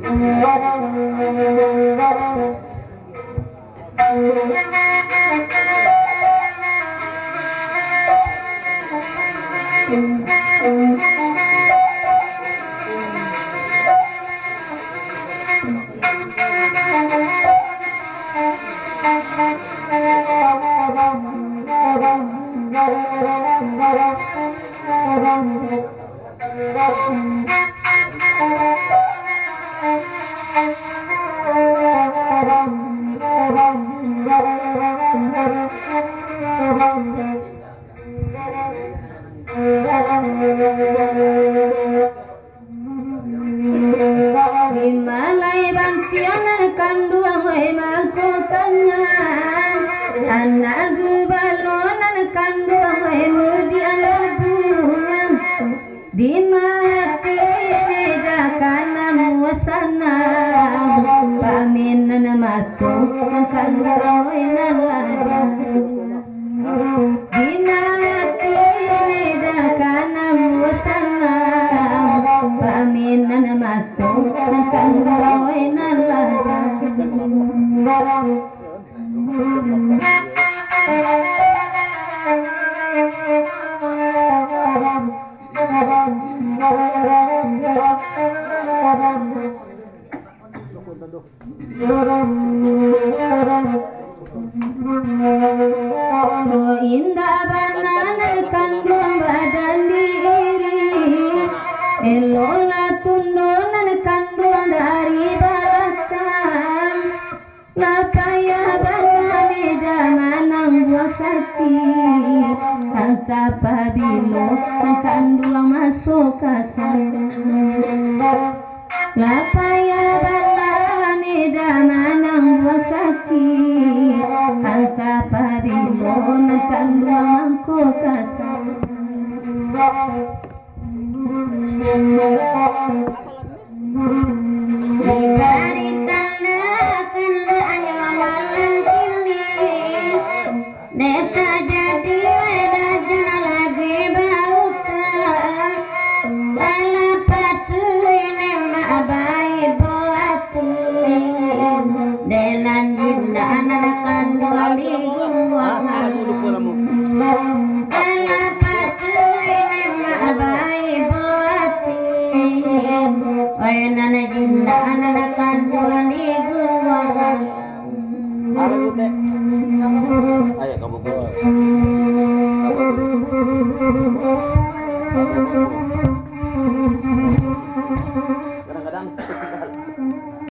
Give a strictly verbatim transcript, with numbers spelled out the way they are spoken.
Himalay bantianan kanduang way magkutanya anak balonan kanduang way mudi alabunan di mati dakanam wasana paminan matu kanduang way nalaja di mati dakanam wasana paminan matu kanduang way nalaja Oh indah banana kandung badan diri elola tundonan kandung dari barakan lapaya banane jamanang buasati anta pabilo kandung masuk kasar lapaya banane jamanang buasati anta pabilo kandung mangko kasar Neta jadi raja lagi bautan bala patu ini mak bayi buati denan jinda anak kandung di guangan bala patu ini mak bayi buati denan jinda anak kandung di guangan. Ayo kamu buat.